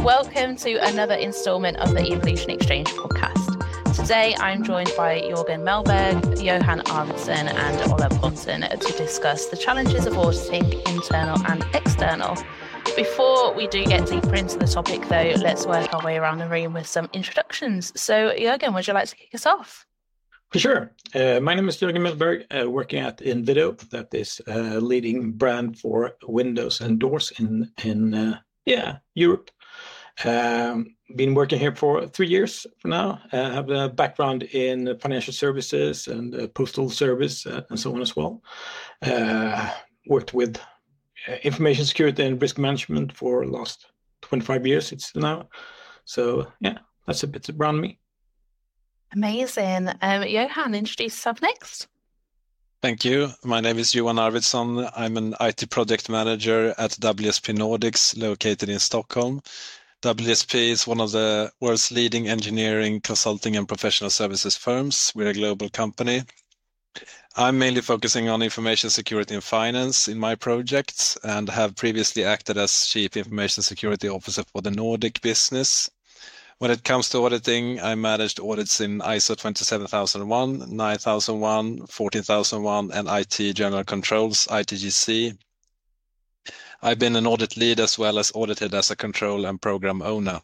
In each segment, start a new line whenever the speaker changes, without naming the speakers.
welcome to another installment of the Evolution Exchange podcast. Today, I'm joined by Jörgen Mellberg, Johan Arvidsson, and Ola Ponton to discuss the challenges of auditing, internal and external. Before we do get deeper into the topic, though, let's work our way around the room with some introductions. So, Jörgen, would you like to kick us off?
For sure. My name is Jörgen Mellberg, working at Inwido, that is a leading brand for windows and doors in Europe. Been working here for 3 years for now. Have a background in financial services and postal service and so on as well. Worked with information security and risk management for the last 25 years it's now. So yeah, that's a bit around me.
Amazing. Johan, introduce yourself next.
Thank you. My name is Johan Arvidsson. I'm an IT project manager at WSP Nordics, located in Stockholm. WSP is one of the world's leading engineering, consulting, and professional services firms. We're a global company. I'm mainly focusing on information security and finance in my projects and have previously acted as Chief Information Security Officer for the Nordic business. When it comes to auditing, I managed audits in ISO 27001, 9001, 14001, and IT General Controls, ITGC. I've been an audit lead as well as audited as a control and program owner.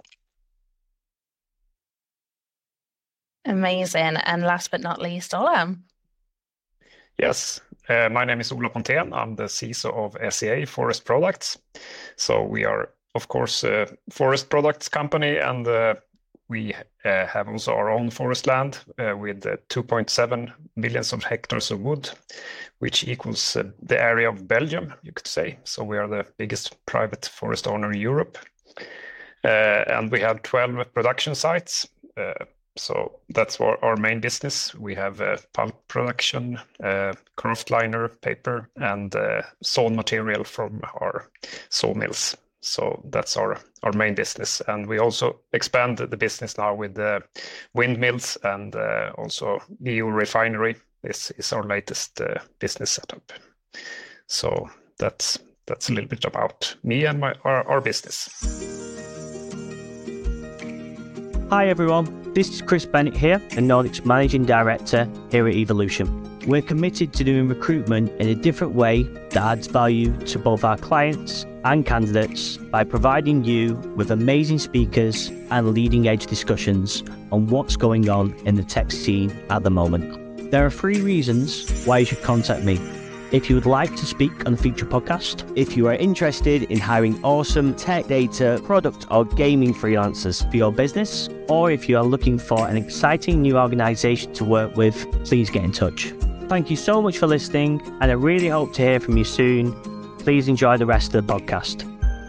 Amazing. And last but not least, Ola.
Yes, my name is Ola Ponton. I'm the CISO of SCA Forest Products. So we are, of course, a forest products company, and we have also our own forest land with 2.7 million hectares of wood, which equals the area of Belgium, you could say. So we are the biggest private forest owner in Europe. And we have 12 production sites. So that's our main business. We have pulp production, kraftliner, paper, and sawn material from our sawmills. So that's our main business. And we also expand the business now with the windmills and also EU refinery. This is our latest business setup. So that's a little bit about me and our business.
Hi everyone, this is Chris Bennett here, a Nordics Managing Director here at Evolution. We're committed to doing recruitment in a different way that adds value to both our clients and candidates by providing you with amazing speakers and leading edge discussions on what's going on in the tech scene at the moment. There are 3 reasons why you should contact me. If you would like to speak on a future podcast, if you are interested in hiring awesome tech, data, product or gaming freelancers for your business, or if you are looking for an exciting new organization to work with, please get in touch. Thank you so much for listening, and I really hope to hear from you soon. Please enjoy the rest of the podcast.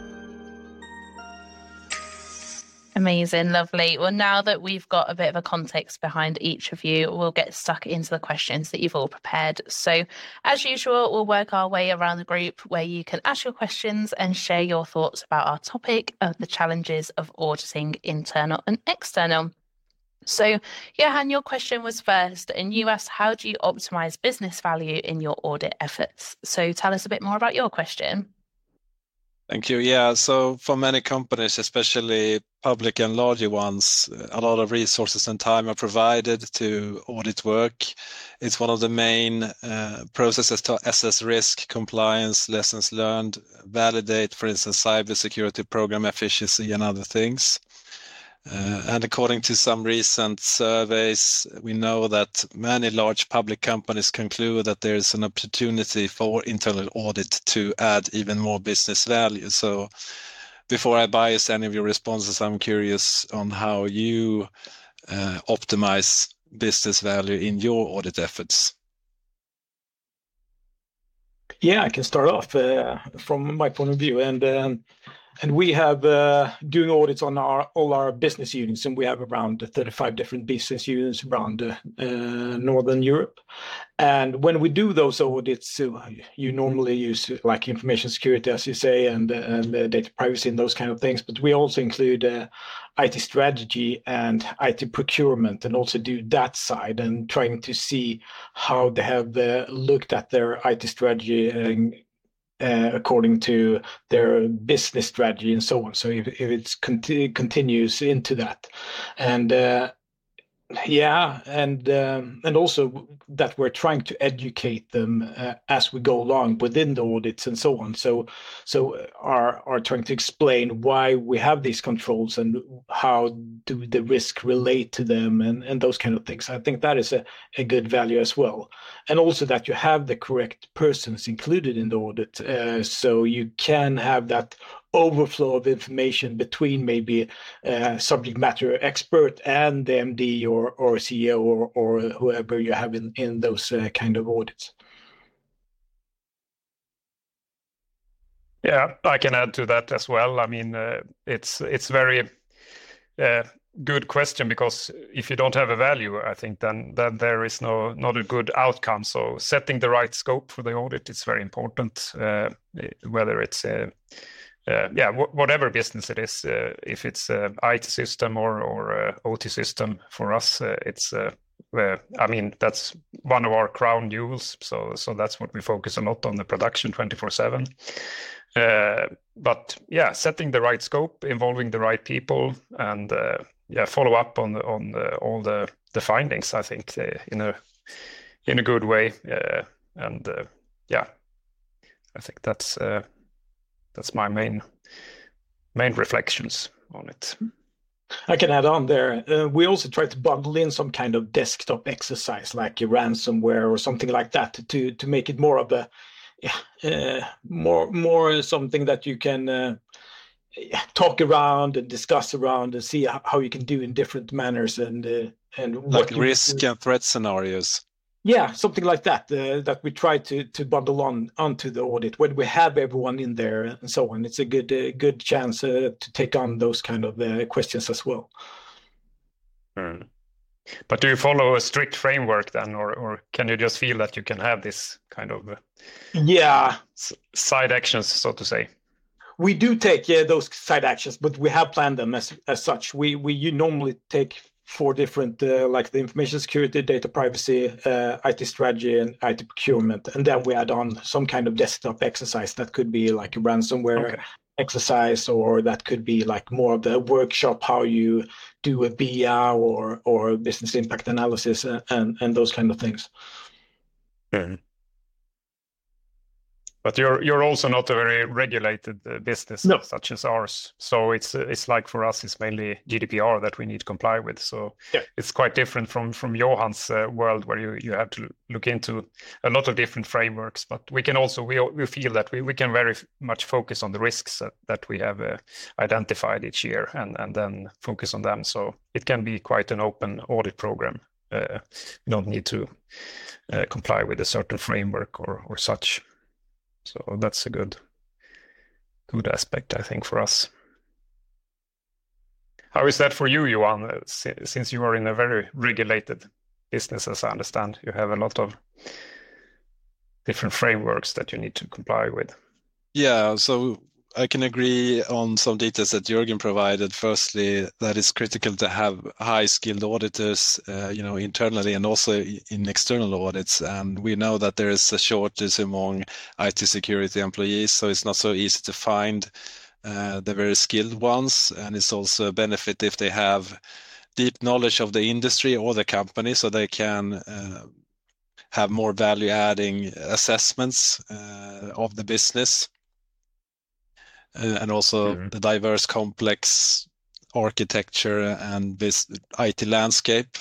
Amazing, lovely. Well, now that we've got a bit of a context behind each of you, we'll get stuck into the questions that you've all prepared. So, as usual, we'll work our way around the group where you can ask your questions and share your thoughts about our topic of the challenges of auditing internal and external. So, Johan, your question was first, and you asked, how do you optimize business value in your audit efforts? So tell us a bit more about your question.
Thank you. Yeah, so for many companies, especially public and larger ones, a lot of resources and time are provided to audit work. It's one of the main processes to assess risk, compliance, lessons learned, validate, for instance, cybersecurity program efficiency and other things. And according to some recent surveys, we know that many large public companies conclude that there is an opportunity for internal audit to add even more business value. So before I bias any of your responses, I'm curious on how you optimize business value in your audit efforts.
Yeah, I can start off from my point of view. And we have doing audits on all our business units, and we have around 35 different business units around Northern Europe. And when we do those audits, you normally use like information security, as you say, and data privacy and those kind of things. But we also include IT strategy and IT procurement, and also do that side and trying to see how they have looked at their IT strategy according to their business strategy and so on. So if it's continues into that, and and also that we're trying to educate them as we go along within the audits and so on. So are trying to explain why we have these controls and how do the risk relate to them and those kind of things. I think that is a good value as well. And also that you have the correct persons included in the audit, so you can have that overflow of information between maybe subject matter expert and the MD or CEO or whoever you have in those kind of audits.
Yeah, I can add to that as well. I mean, it's very good question, because if you don't have a value, I think then there is not a good outcome. So setting the right scope for the audit is very important, whether it's whatever business it is, if it's a IT system or OT system. For us, it's I mean, that's one of our crown jewels. So that's what we focus a lot on, the production 24/7. But yeah, setting the right scope, involving the right people, and follow up on all the findings. I think in a good way, I think that's my main reflections on it.
I can add on there. We also try to bundle in some kind of desktop exercise, like a ransomware or something like that, to make it more of a more something that you can talk around and discuss around and see how you can do in different manners and
like risk and threat scenarios.
Yeah, something like that, that we try to bundle onto the audit when we have everyone in there and so on. It's a good chance to take on those kind of questions as well.
But do you follow a strict framework then, or can you just feel that you can have this kind of side actions, so to say?
We do take those side actions, but we have planned them as such. You normally take 4 different, like the information security, data privacy, IT strategy, and IT procurement. And then we add on some kind of desktop exercise that could be like a ransomware exercise, or that could be like more of the workshop, how you do a BIA or business impact analysis and those kind of things.
But you're also not a very regulated business,
no,
such as ours. So it's like for us, it's mainly GDPR that we need to comply with. So it's quite different from Johan's world, where you have to look into a lot of different frameworks. But we can also we feel that we can very much focus on the risks that we have identified each year and then focus on them. So it can be quite an open audit program. You don't need to comply with a certain framework or such. So that's a good aspect, I think, for us. How is that for you, Johan? Since you are in a very regulated business, as I understand, you have a lot of different frameworks that you need to comply with.
Yeah, so I can agree on some details that Jürgen provided. Firstly, that it's critical to have high-skilled auditors, internally and also in external audits. And we know that there is a shortage among IT security employees, so it's not so easy to find the very skilled ones. And it's also a benefit if they have deep knowledge of the industry or the company, so they can have more value-adding assessments of the business. And also the diverse, complex architecture and this IT landscape.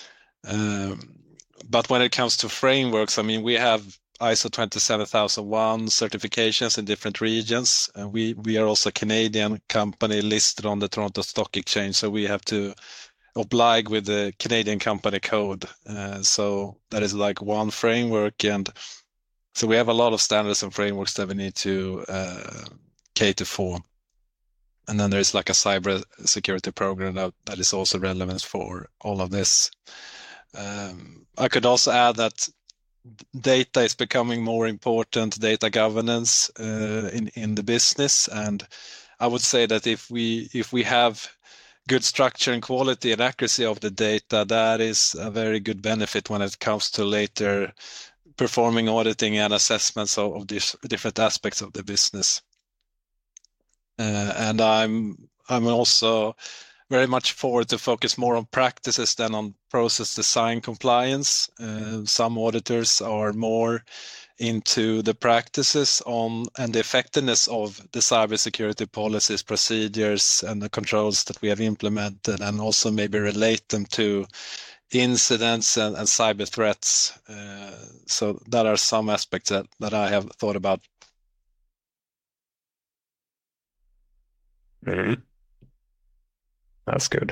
But when it comes to frameworks, I mean, we have ISO 27001 certifications in different regions. We are also a Canadian company listed on the Toronto Stock Exchange, so we have to oblige with the Canadian Company Code. So that is like one framework, and so we have a lot of standards and frameworks that we need to cater for. And then there's like a cyber security program that is also relevant for all of this. I could also add that data is becoming more important, data governance in the business. And I would say that if we have good structure and quality and accuracy of the data, that is a very good benefit when it comes to later performing auditing and assessments of different aspects of the business. And I'm also very much forward to focus more on practices than on process design compliance. Some auditors are more into the practices on and the effectiveness of the cybersecurity policies, procedures, and the controls that we have implemented, and also maybe relate them to incidents and cyber threats. So that are some aspects that I have thought about.
Mm-hmm. That's good.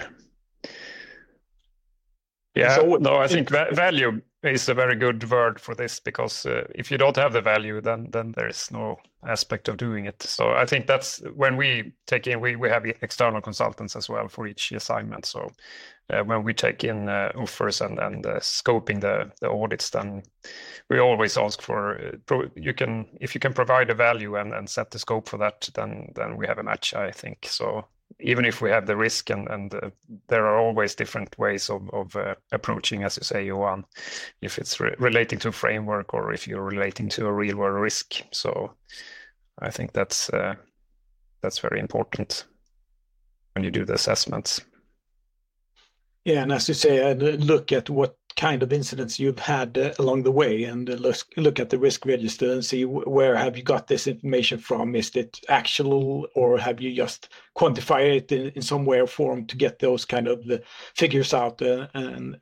Yeah,
So-
no, I think value is a very good word for this, because if you don't have the value, then there is no aspect of doing it. So I think that's when we take in, we have external consultants as well for each assignment. So when we take in offers and scoping the audits, then we always ask for if you can provide a value and set the scope for that, then we have a match, I think. So even if we have the risk and there are always different ways of approaching, as you say, Johan, if it's relating to a framework or if you're relating to a real world risk. So I think that's very important when you do the assessments.
Yeah, and as you say, look at what kind of incidents you've had along the way, and look at the risk register and see where have you got this information from. Is it actual, or have you just quantified it in some way or form to get those kind of the figures out? And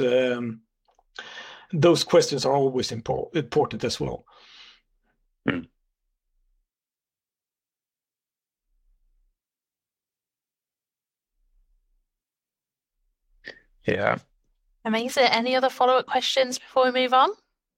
those questions are always important as well.
Mm. Yeah.
Amazing. Any other follow-up questions before we move on?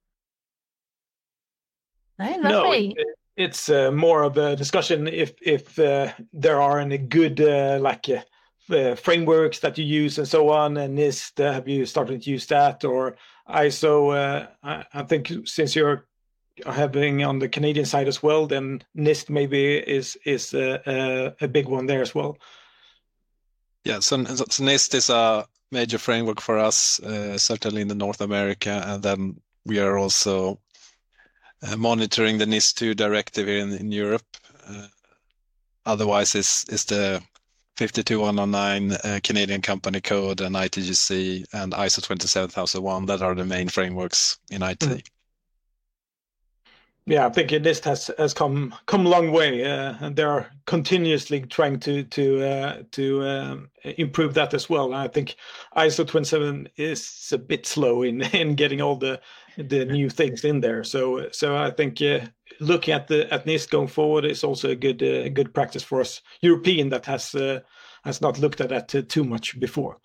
No, lovely.
No, it's more of a discussion if there are any good frameworks that you use and so on, and NIST, have you started to use that, or ISO? I think since you're having on the Canadian side as well, then NIST maybe is a big one there as well.
Yeah, so NIST is a major framework for us, certainly in the North America, and then we are also monitoring the NIS2 directive here in Europe. Otherwise, it's the 52109 Canadian Company Code and ITGC and ISO 27001 that are the main frameworks in IT.
Mm. Yeah, I think NIST has come a long way, and they are continuously trying to improve that as well. And I think ISO 27 is a bit slow in getting all the new things in there. So I think looking at NIST going forward is also a good practice for us European that has not looked at that too much before.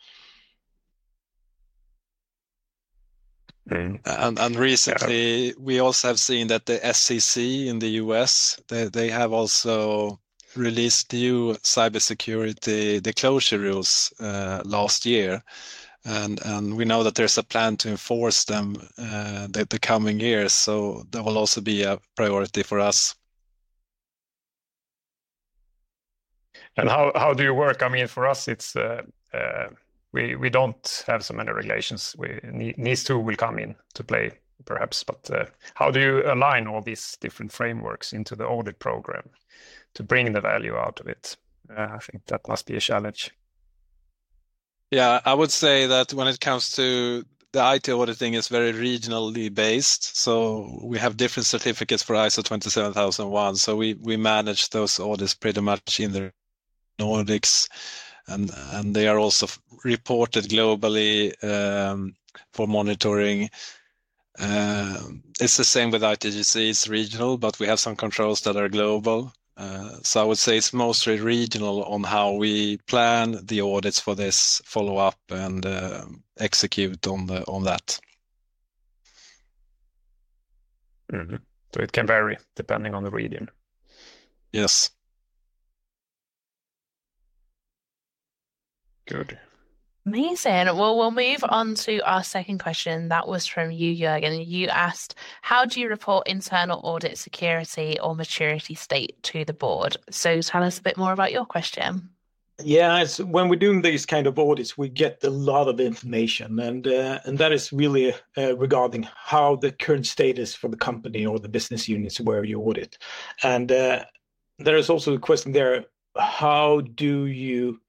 Mm.
And recently, we also have seen that the SEC in the US, they have also released new cybersecurity disclosure rules last year, and we know that there's a plan to enforce them the coming years. So that will also be a priority for us.
And how do you work? I mean, for us, it's we don't have so many regulations. NIS2 will come in to play, perhaps, but how do you align all these different frameworks into the audit program to bring the value out of it? I think that must be a challenge.
Yeah, I would say that when it comes to the IT auditing is very regionally based. So we have different certificates for ISO 27001. So we manage those audits pretty much in the Nordics. And they are also reported globally for monitoring. It's the same with ITGC, it's regional, but we have some controls that are global. So I would say it's mostly regional on how we plan the audits for this, follow up and execute on that.
Mm-hmm. So it can vary depending on the region.
Yes.
Good.
Amazing. Well, we'll move on to our second question. That was from you, Jürgen. You asked, how do you report internal audit security or maturity state to the board? So tell us a bit more about your question.
Yeah, it's when we're doing these kind of audits, we get a lot of information, and that is really regarding how the current status for the company or the business units where you audit. And there is also a question there: how do you,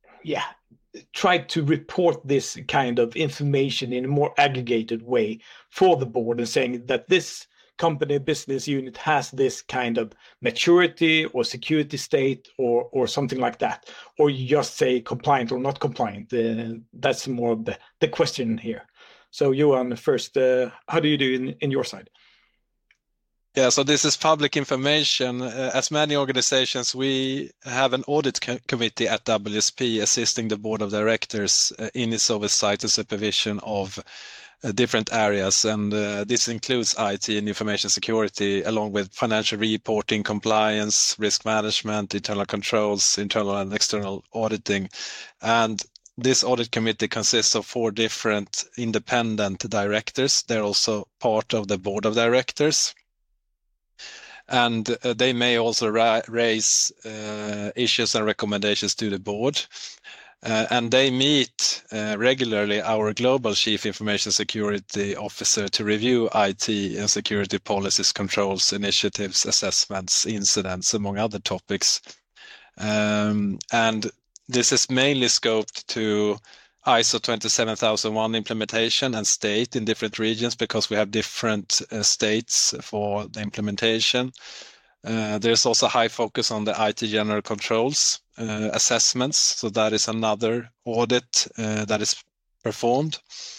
try to report this kind of information in a more aggregated way for the board, and saying that this company business unit has this kind of maturity or security state or something like that, or you just say compliant or not compliant? That's more of the question here. So Johan, first, how do you do in your side?
Yeah, so this is public information. As many organizations, we have an audit committee at WSP assisting the board of directors in its oversight and supervision of different areas, and this includes IT and information security, along with financial reporting, compliance, risk management, internal controls, internal and external auditing. And this audit committee consists of 4 different independent directors. They're also part of the board of directors. And they may also raise issues and recommendations to the board. And they meet regularly our global chief information security officer to review IT and security policies, controls, initiatives, assessments, incidents, among other topics. And this is mainly scoped to ISO 27001 implementation and state in different regions, because we have different states for the implementation. There's also high focus on the IT general controls assessments. So that is another audit that is performed.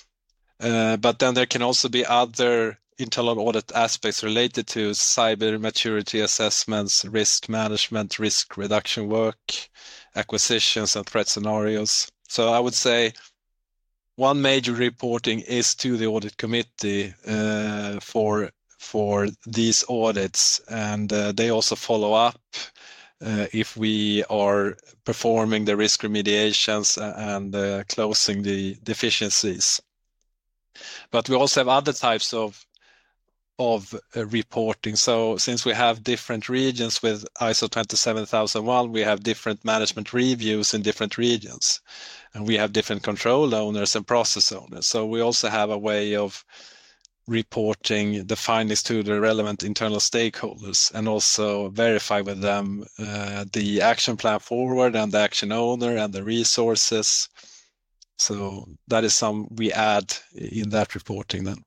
But then there can also be other internal audit aspects related to cyber maturity assessments, risk management, risk reduction work, acquisitions and threat scenarios. So I would say one major reporting is to the audit committee for these audits, and they also follow up if we are performing the risk remediations and closing the deficiencies. But we also have other types of reporting. So since we have different regions with ISO 27001, we have different management reviews in different regions, and we have different control owners and process owners. So we also have a way of reporting the findings to the relevant internal stakeholders, and also verify with them the action plan forward and the action owner and the resources. So that is some we add in that reporting then.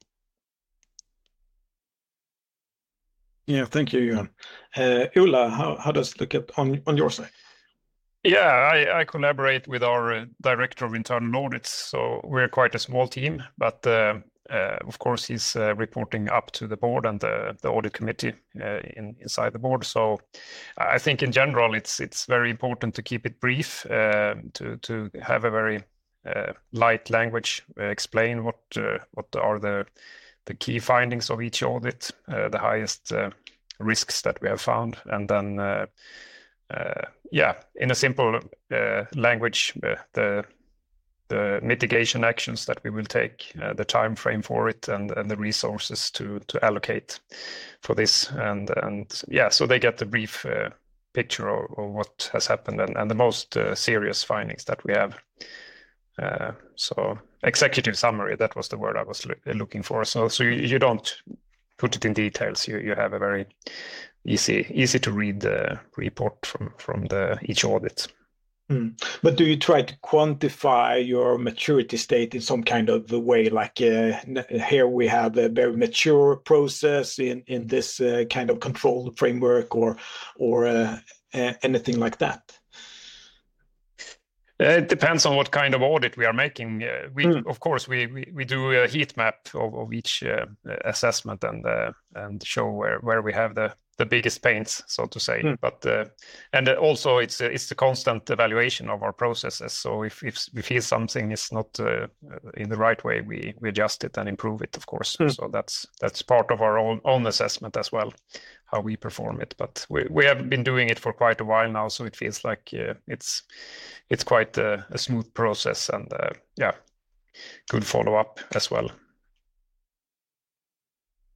Yeah, thank you, Johan. Ulla, how does it look on your side?
Yeah, I collaborate with our director of internal audits. So we're quite a small team, but of course he's reporting up to the board and the audit committee inside the board. So I think in general it's very important to keep it brief, to have a very light language, explain what are the key findings of each audit, the highest risks that we have found, and then in a simple language, the mitigation actions that we will take, the time frame for it, and the resources to allocate for this, and so they get a brief picture of what has happened and the most serious findings that we have. So executive summary, that was the word I was looking for. So you don't put it in details. You have a very easy to read report from each audit.
But do you try to quantify your maturity state in some kind of a way? Like here we have a very mature process in this kind of control framework, or anything like that?
It depends on what kind of audit we are making. Of course, we do a heat map of each assessment and show where we have the biggest pains, so to say. But and also it's the constant evaluation of our processes. So if we feel something is not in the right way, we adjust it and improve it, of course. So that's part of our own assessment as well, how we perform it. But we have been doing it for quite a while now, so it feels like it's quite a smooth process, and good follow up as well.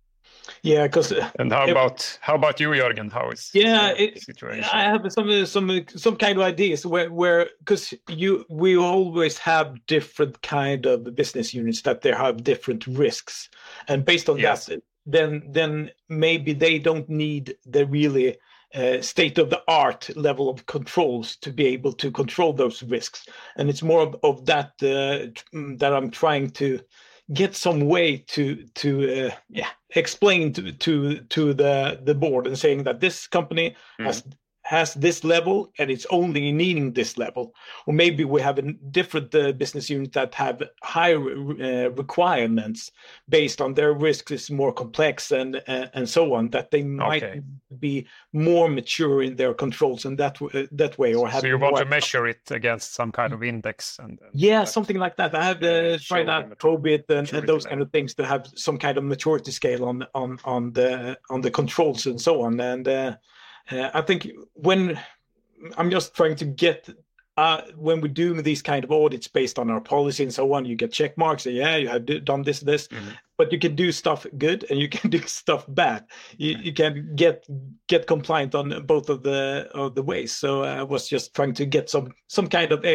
Yeah, because
And how about you, Jörgen? How is the situation?
I have some kind of ideas where because we always have different kind of business units that they have different risks, and based on
Yes.
that, then maybe they don't need the really state of the art level of controls to be able to control those risks, and it's more of that that I'm trying to get some way to explain to the board and saying that this company has this level and it's only needing this level, or maybe we have a different business unit that have higher requirements based on their risk is more complex and so on, that they might be more mature in their controls and that way, or have.
So you want to measure it against some kind of index and
something like that. I have tried out Probit and those kind of things to have some kind of maturity scale on the controls and so on. And I think when I'm just trying to get when we do these kind of audits based on our policy and so on, you get check marks. So you have done this, but you can do stuff good and you can do stuff bad. You can get compliant on both of the ways. So I was just trying to get some kind of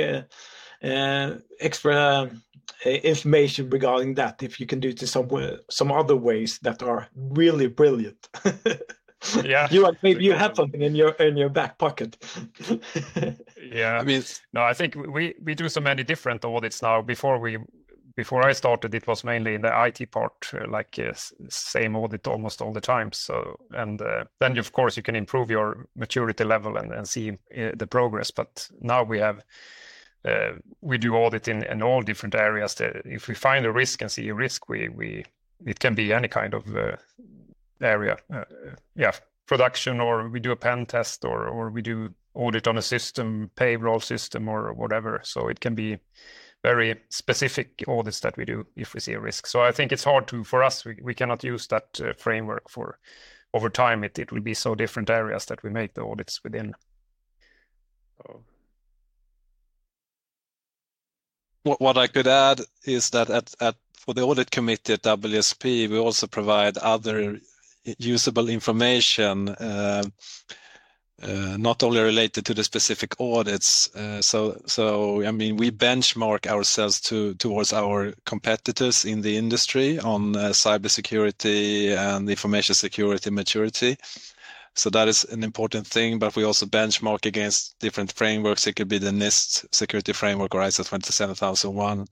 extra information regarding that. If you can do it to some other ways that are really brilliant.
Yeah,
maybe you have something in your back pocket.
Yeah, I mean, no, I think we do so many different audits now. Before I started, it was mainly in the IT part, same audit almost all the time. So, and then of course you can improve your maturity level and see the progress. But now we do audit in all different areas. If we find a risk and see a risk, it can be any kind of area, production, or we do a pen test, or we do audit on a system, payroll system, or whatever. So it can be very specific audits that we do if we see a risk. So I think it's hard for us, we cannot use that framework for over time. It will be so different areas that we make the audits within.
What I could add is that for the audit committee at WSP, we also provide other usable information, not only related to the specific audits. So I mean, we benchmark ourselves towards our competitors in the industry on cybersecurity and information security maturity. So that is an important thing, but we also benchmark against different frameworks. It could be the NIST security framework or ISO 27001.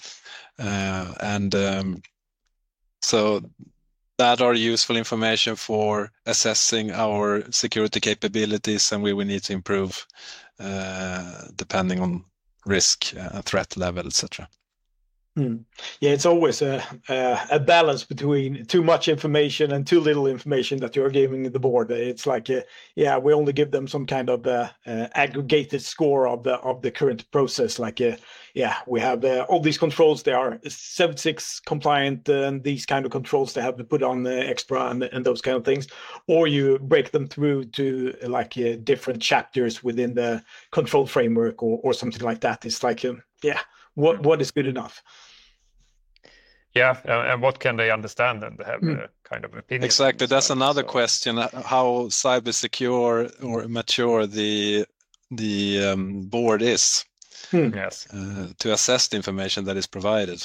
So that are useful information for assessing our security capabilities, and we will need to improve depending on risk, threat level, etc.
Yeah, it's always a balance between too much information and too little information that you're giving the board. It's like, we only give them some kind of aggregated score of the current process. Like, we have all these controls. They are 76 compliant, and these kind of controls they have to put on extra and those kind of things. Or you break them through to different chapters within the control framework or something like that. It's like, what is good enough?
Yeah, and what can they understand and have a kind of opinion?
Exactly, that's another question: how cyber secure or mature the board is.
Yes,
to assess the information that is provided.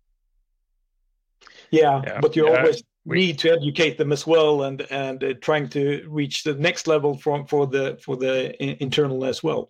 But you always need to educate them as well, and trying to reach the next level for the internal as well.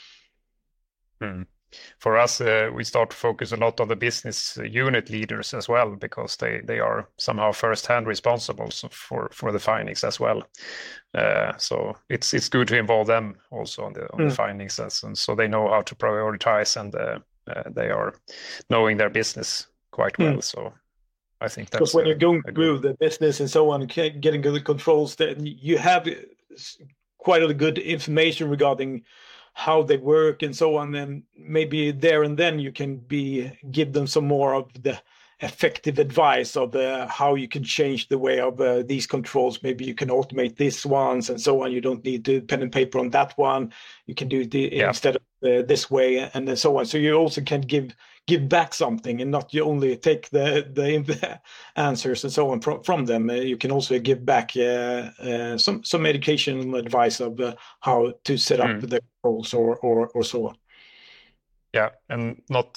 For us, we start to focus a lot on the business unit leaders as well, because they are somehow first-hand responsible for the findings as well. So it's good to involve them also on the findings, and so they know how to prioritize, and they are knowing their business quite well. So I think that's
because when you're going through the business and so on, getting good controls, then you have quite a good information regarding how they work and so on, and maybe there and then you can give them some more of the effective advice of how you can change the way of these controls. Maybe you can automate these ones and so on. You don't need to pen and paper on that one. You can do instead of this way and so on. So you also can give back something and not you only take the answers and so on from them. You can also give back some educational advice of how to set up the controls or so on.
Yeah, and not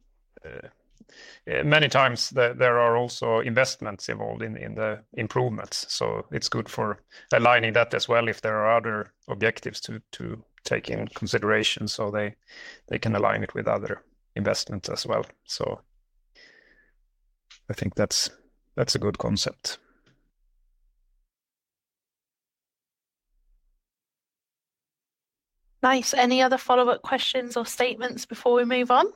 many times there are also investments involved in the improvements. So it's good for aligning that as well if there are other objectives to take in consideration, so they can align it with other investments as well. So I think that's a good concept.
Nice. Any other follow-up questions or statements before we move on?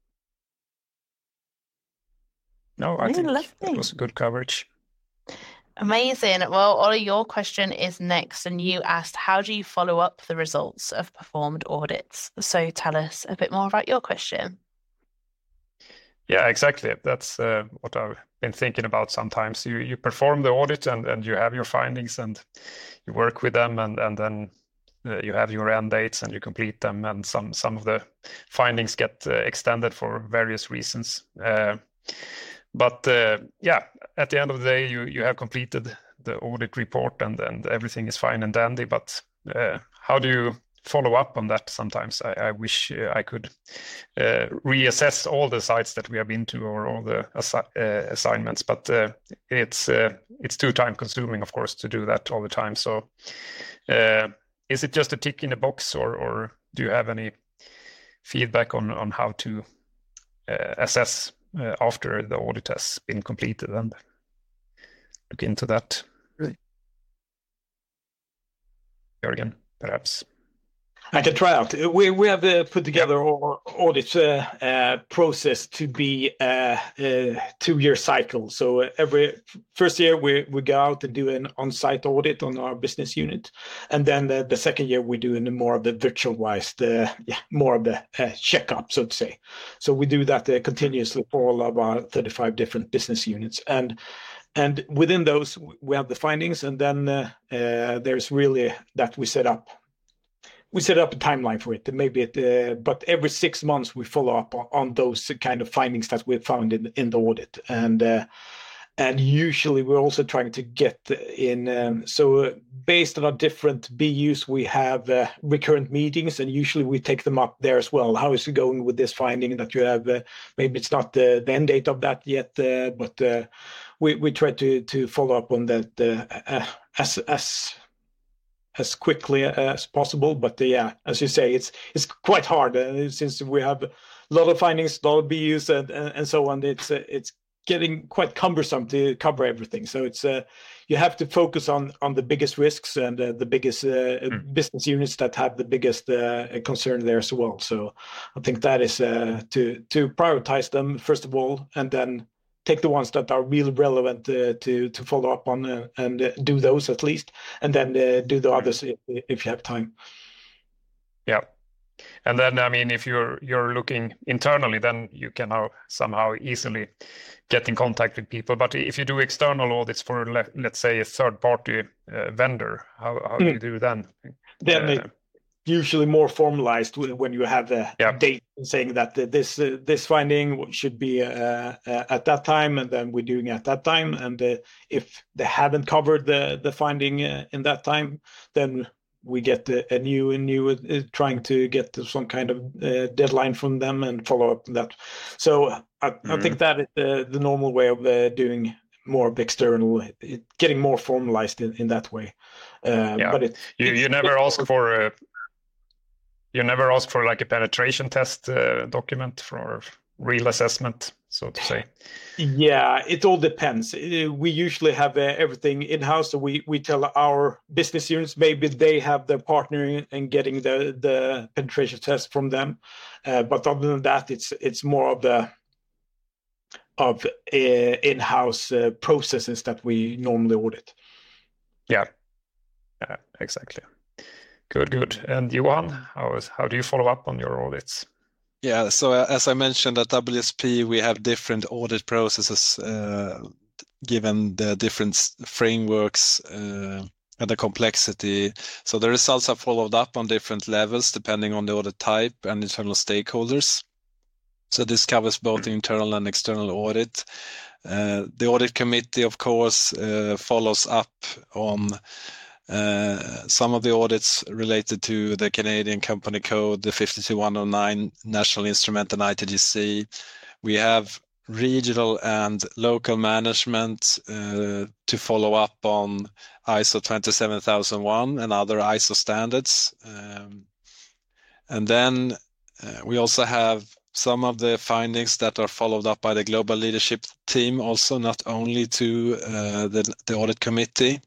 No, I think that was good coverage.
Amazing. Well, Ollie, your question is next, and you asked, how do you follow up the results of performed audits? So tell us a bit more about your question.
Yeah, exactly. That's what I've been thinking about sometimes. You perform the audit and you have your findings and you work with them and then you have your end dates and you complete them, and some of the findings get extended for various reasons. But at the end of the day, you have completed the audit report and everything is fine and dandy. But how do you follow up on that? Sometimes I wish I could reassess all the sites that we have been to or all the assignments, but it's too time consuming, of course, to do that all the time. So is it just a tick in the box, or do you have any feedback on how to assess after the audit has been completed and look into that?
Really?
Jörgen, perhaps. I can try out. We have put together our audit process to be a 2-year cycle. So every first year we go out and do an on-site audit on our business unit, and then the second year we do in more of the virtualized, more of the checkup, so to say. So we do that continuously for all of our 35 different business units, and within those we have the findings, and then there's really that we set up a timeline for it. Maybe but every 6 months we follow up on those kind of findings that we found in the audit, and usually we're also trying to get in. So based on our different BUs, we have recurrent meetings, and usually we take them up there as well. How is it going with this finding that you have? Maybe it's not the end date of that yet, but we try to follow up on that as quickly as possible. But as you say, it's quite hard since we have a lot of findings, a lot of BUs, and so on. It's getting quite cumbersome to cover everything. So it's you have to focus on the biggest risks and the biggest business units that have the biggest concern there as well. So I think that is to prioritize them first of all, and then take the ones that are really relevant to follow up on and do those at least, and then do the others if you have time.
Yeah, and then I mean, if you're looking internally, then you can now somehow easily get in contact with people. But if you do external audits for let's say a third-party vendor, how do you do then?
Then usually more formalized when you have a date saying that this finding should be at that time, and then we're doing it at that time. And if they haven't covered the finding in that time, then we get a new trying to get some kind of deadline from them and follow up on that. So I think that is the normal way of doing more of the external, getting more formalized in that way. But
you never ask for you never ask for like a penetration test document for real assessment, so to say?
Yeah, it all depends. We usually have everything in-house, so we tell our business units, maybe they have their partner in getting the penetration test from them. But other than that, it's more of in-house processes that we normally audit.
Yeah, exactly. Good. And Johan, how do you follow up on your audits?
Yeah, so as I mentioned at WSP, we have different audit processes given the different frameworks and the complexity. So the results are followed up on different levels depending on the audit type and internal stakeholders. So this covers both internal and external audit. The audit committee, of course, follows up on some of the audits related to the Canadian Company Code, the 52109 National Instrument, and ITGC. We have regional and local management to follow up on ISO 27001 and other ISO standards. And then we also have some of the findings that are followed up by the global leadership team, also not only to the audit committee.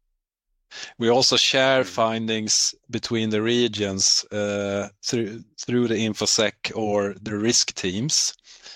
We also share findings between the regions through the InfoSec or the risk teams.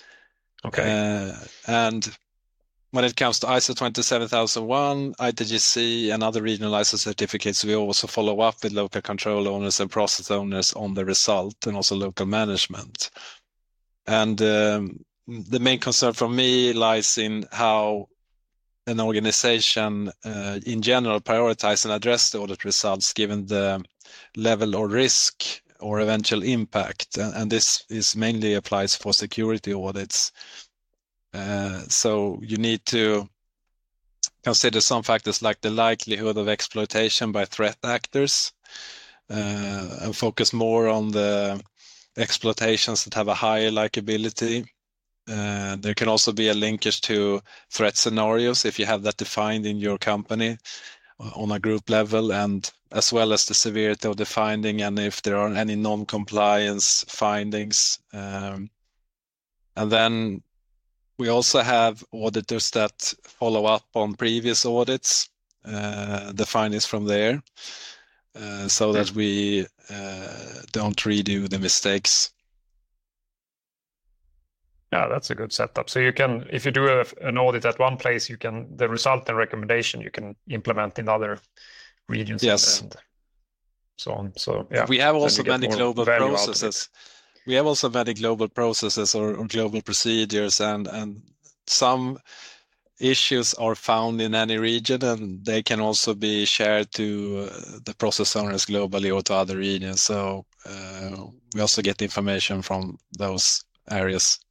Okay.
And when it comes to ISO 27001, ITGC, and other regional ISO certificates, we also follow up with local control owners and process owners on the result, and also local management. And the main concern for me lies in how an organization in general prioritize and address the audit results given the level or risk or eventual impact. And this is mainly applies for security audits. So you need to consider some factors like the likelihood of exploitation by threat actors and focus more on the exploitations that have a higher likability. There can also be a linkage to threat scenarios if you have that defined in your company on a group level, and as well as the severity of the finding and if there are any non-compliance findings. And then we also have auditors that follow up on previous audits, the findings from there, so that we don't redo the mistakes.
Yeah, that's a good setup. So you can, if you do an audit at one place, you can, the result and recommendation you can implement in other regions.
Yes.
And so on. So yeah,
we have also many global processes. We have also many global processes or global procedures, and some issues are found in any region, and they can also be shared to the process owners globally or to other regions. So we also get information from those areas.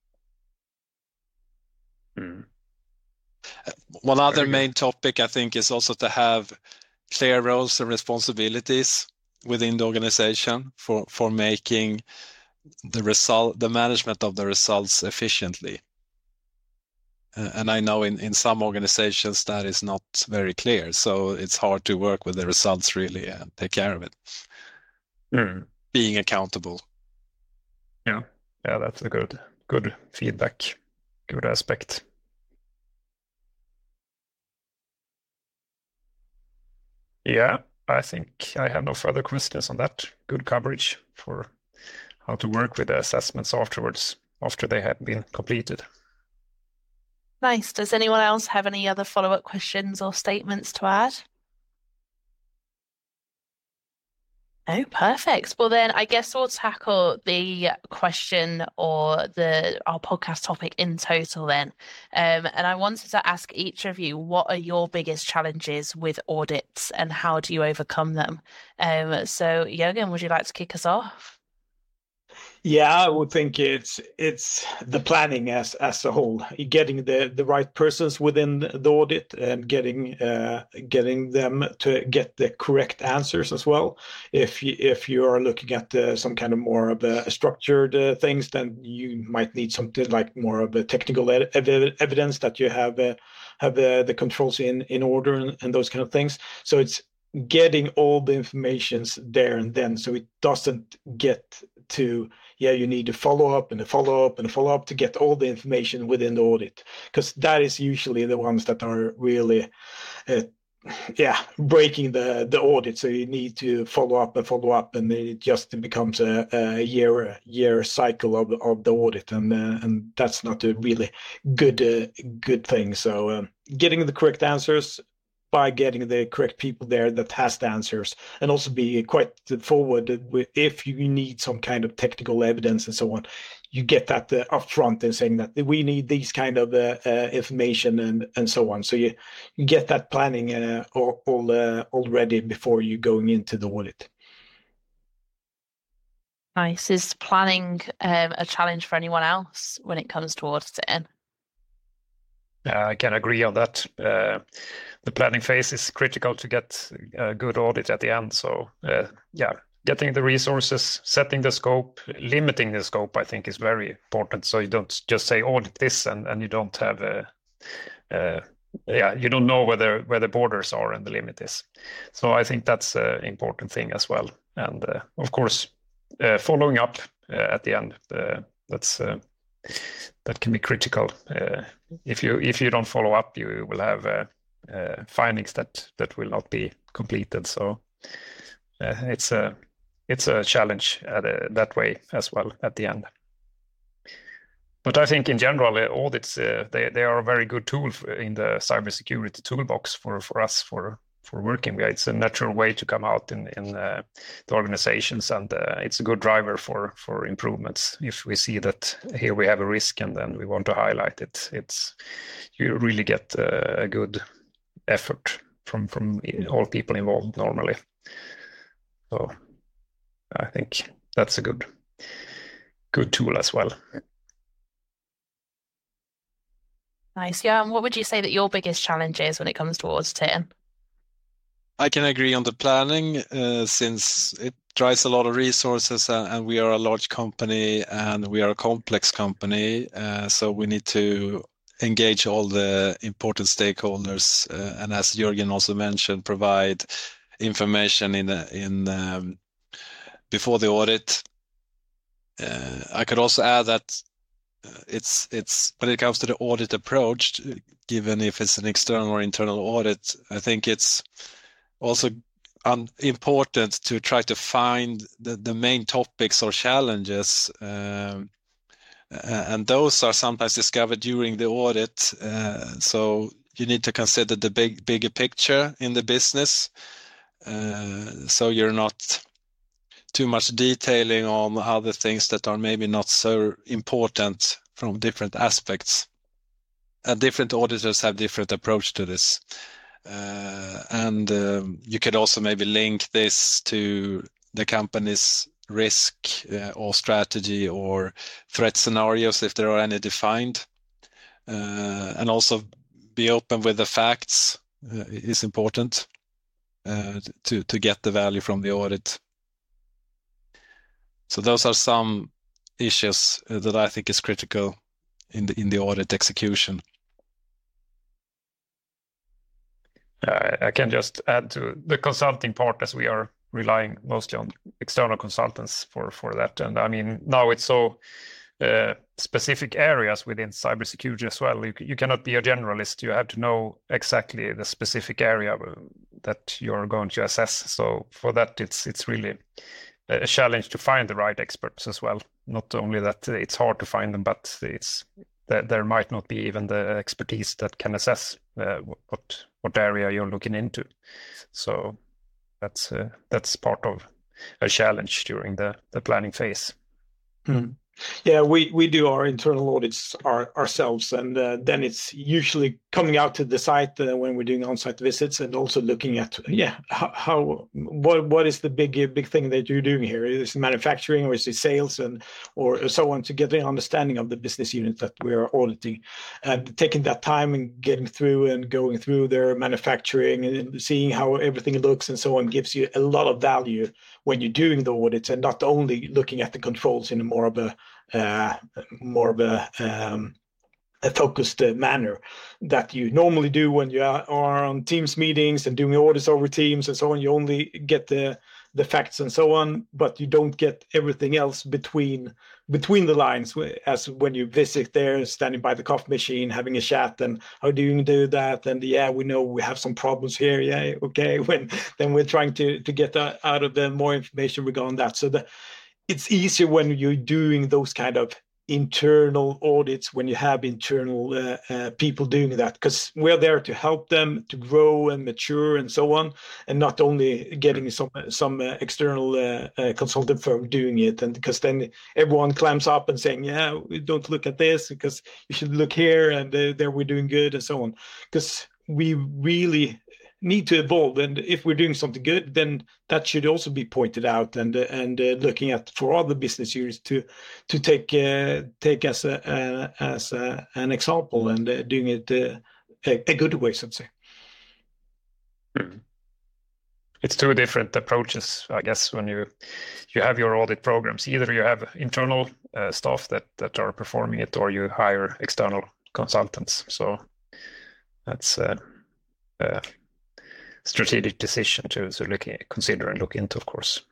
One other main topic, I think, is also to have clear roles and responsibilities within the organization for making the management of the results efficiently. And I know in some organizations that is not very clear, so it's hard to work with the results really and take care of it. Being accountable.
Yeah, that's a good feedback, good aspect. Yeah, I think I have no further questions on that. Good coverage for how to work with the assessments afterwards, after they have been completed.
Nice. Does anyone else have any other follow-up questions or statements to add? Oh, perfect. Well, then I guess we'll tackle the question or our podcast topic in total then. And I wanted to ask each of you, what are your biggest challenges with audits and how do you overcome them? So Jürgen, would you like to kick us off?
Yeah, I would think it's the planning as a whole, getting the right persons within the audit and getting them to get the correct answers as well. If you are looking at some kind of more of a structured things, then you might need something like more of a technical evidence that you have the controls in order and those kind of things. So it's getting all the informations there and then, so it doesn't get to you need to follow up and follow up and follow up to get all the information within the audit, because that is usually the ones that are really breaking the audit. So you need to follow up and it just becomes a year cycle of the audit, and that's not a really good thing. So getting the correct answers, by getting the correct people there that has the answers, and also be quite forward if you need some kind of technical evidence and so on. You get that upfront and saying that we need these kind of information and so on. So you get that planning all ready before you going into the audit.
Nice. Is planning a challenge for anyone else when it comes to auditing?
I can agree on that. The planning phase is critical to get a good audit at the end. So getting the resources, setting the scope, limiting the scope, I think is very important. So you don't just say audit this and you don't have you don't know where the borders are and the limit is. So I think that's an important thing as well. And of course, following up at the end, that can be critical. If you don't follow up, you will have findings that will not be completed. So it's a challenge that way as well at the end. But I think in general, audits they are a very good tool in the cybersecurity toolbox for us for working with. It's a natural way to come out in the organizations, and it's a good driver for improvements. If we see that here we have a risk and then we want to highlight it, you really get a good effort from all people involved normally. So I think that's a good tool as well.
Nice. Yeah. And what would you say that your biggest challenge is when it comes to auditing?
I can agree on the planning since it drives a lot of resources and we are a large company and we are a complex company. So we need to engage all the important stakeholders. And as Jörgen also mentioned, provide information before the audit. I could also add that it's when it comes to the audit approach, given if it's an external or internal audit, I think it's also important to try to find the main topics or challenges, and those are sometimes discovered during the audit. So you need to consider the bigger picture in the business, so you're not too much detailing on other things that are maybe not so important from different aspects. And different auditors have different approach to this. And you could also maybe link this to the company's risk or strategy or threat scenarios if there are any defined. And also be open with the facts is important to get the value from the audit. So those are some issues that I think is critical in the audit execution.
I can just add to the consulting part, as we are relying mostly on external consultants for that. And I mean, now it's so specific areas within cybersecurity as well. You cannot be a generalist. You have to know exactly the specific area that you're going to assess. So for that, it's really a challenge to find the right experts as well. Not only that it's hard to find them, but it's that there might not be even the expertise that can assess what area you're looking into. So that's part of a challenge during the planning phase.
Mm. Yeah, we do our internal audits ourselves, and then it's usually coming out to the site when we're doing on-site visits, and also looking at what is the big thing that you're doing here? Is it manufacturing or is it sales or so on, to get an understanding of the business unit that we are auditing, and taking that time and getting through and going through their manufacturing and seeing how everything looks and so on gives you a lot of value when you're doing the audits, and not only looking at the controls in a more of a focused manner that you normally do when you are on Teams meetings and doing audits over Teams and so on. You only get the facts and so on, but you don't get everything else between the lines, as when you visit there, standing by the coffee machine, having a chat, and how do you do that? And we know we have some problems here. Yeah, okay. Then we're trying to get out of the more information regarding that. So it's easier when you're doing those kind of internal audits when you have internal people doing that, because we're there to help them to grow and mature and so on, and not only getting some external consultant firm doing it, and because then everyone climbs up and saying, yeah, we don't look at this because you should look here, and there we're doing good and so on, because we really need to evolve, and if we're doing something good, then that should also be pointed out and looking at for other business units to take as an example, and doing it a good way, so to say.
It's two different approaches, I guess, when you have your audit programs. Either you have internal staff that are performing it, or you hire external consultants. So that's strategic decision to consider and look into, of course.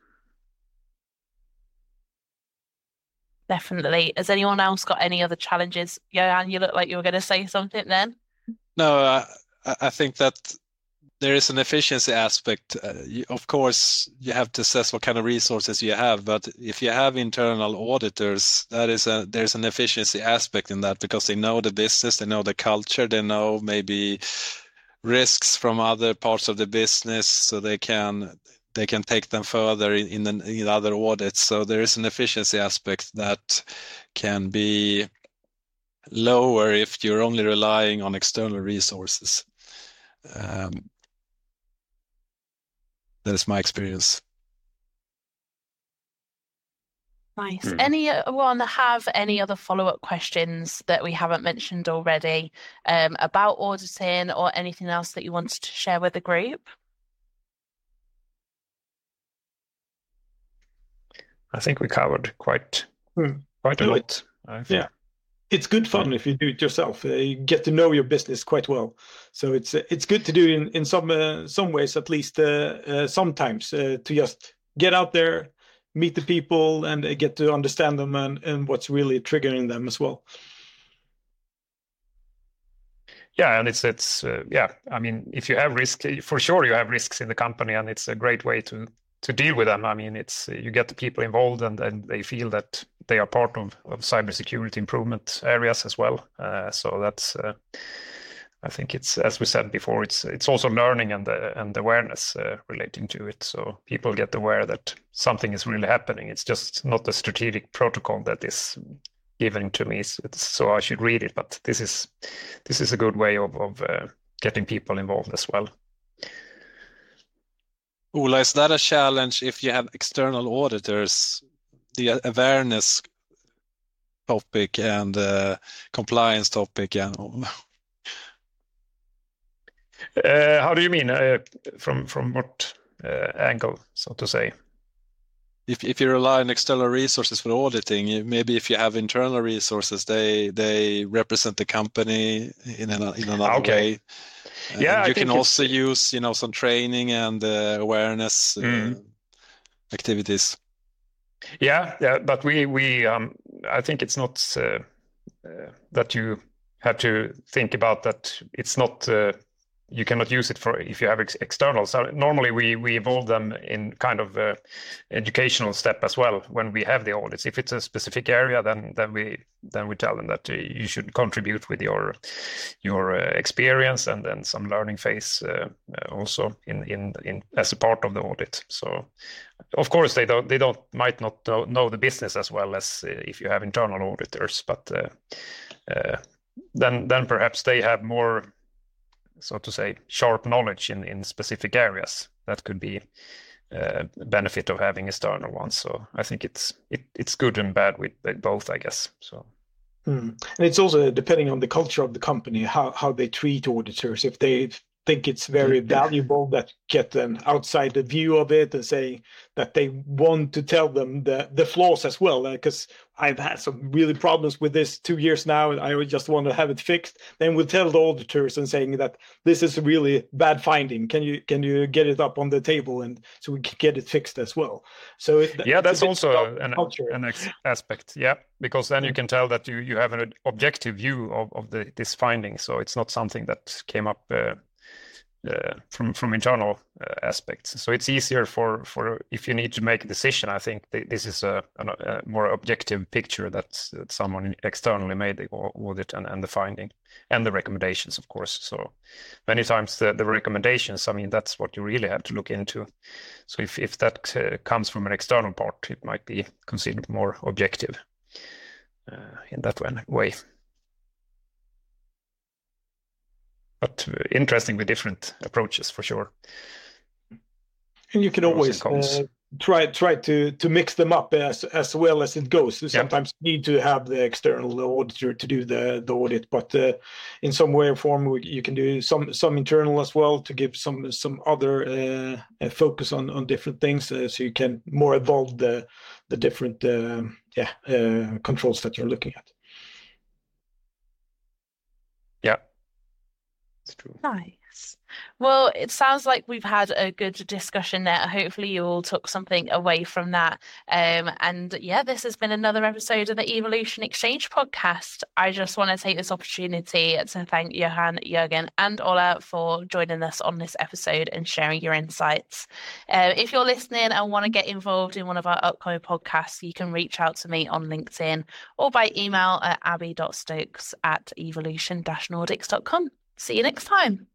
Definitely. Has anyone else got any other challenges? Johan, you look like you were going to say something then.
No, I think that there is an efficiency aspect. Of course, you have to assess what kind of resources you have, but if you have internal auditors, there's an efficiency aspect in that, because they know the business, they know the culture, they know maybe risks from other parts of the business, so they can take them further in other audits. So there is an efficiency aspect that can be lower if you're only relying on external resources. That is my experience.
Nice. Anyone have any other follow-up questions that we haven't mentioned already about auditing, or anything else that you wanted to share with the group?
I think we covered quite a lot.
Yeah, it's good fun if you do it yourself. You get to know your business quite well, so it's good to do in some ways, at least sometimes, to just get out there, meet the people, and get to understand them and what's really triggering them as well.
Yeah, and it's I mean, if you have risk, for sure you have risks in the company, and it's a great way to deal with them. I mean, it's you get the people involved, and they feel that they are part of cybersecurity improvement areas as well. So that's I think it's, as we said before, it's also learning and awareness relating to it. So people get aware that something is really happening. It's just not a strategic protocol that is given to me, so I should read it. But this is a good way of getting people involved as well.
Ola, is that a challenge if you have external auditors, the awareness topic and compliance topic? And
how do you mean? From what angle, so to say?
If you rely on external resources for auditing, maybe if you have internal resources, they represent the company in another way.
Yeah,
you can also use some training and awareness activities.
Yeah, but we I think it's not that you have to think about that. It's not you cannot use it for if you have externals. So normally we involve them in kind of educational step as well when we have the audits. If it's a specific area, then we tell them that you should contribute with your experience and then some learning phase also in as a part of the audit. So of course they might not know the business as well as if you have internal auditors, but then perhaps they have more, so to say, sharp knowledge in specific areas. That could be benefit of having external ones. So I think it's good and bad with both, I guess. So.
And it's also depending on the culture of the company, how they treat auditors. If they think it's very valuable, that get an outside view of it and say that they want to tell them the flaws as well, because I've had some really problems with this 2 years now and I just want to have it fixed, then we'll tell the auditors and saying that this is a really bad finding, can you get it up on the table, and so we can get it fixed as well. So
that's also an aspect, because then you can tell that you have an objective view of this finding, so it's not something that came up from internal aspects. So it's easier for if you need to make a decision. I think this is a more objective picture that someone externally made the audit and the finding and the recommendations, of course. So many times the recommendations, I mean, that's what you really have to look into. So if that comes from an external part, it might be considered more objective in that way. But interesting with different approaches for sure.
And you can always try to mix them up as well as it goes. So sometimes you need to have the external auditor to do the audit, but in some way or form you can do some internal as well to give some other focus on different things, so you can more evolve the different controls that you're looking at.
Yeah. True.
Nice. Well, it sounds like we've had a good discussion there. Hopefully you all took something away from that. And yeah, this has been another episode of the Evolution Exchange podcast. I just want to take this opportunity to thank Johan, Jürgen, and Ola for joining us on this episode and sharing your insights. If you're listening and want to get involved in one of our upcoming podcasts, you can reach out to me on LinkedIn or by email at abby.stokes@evolution-nordics.com. See you next time.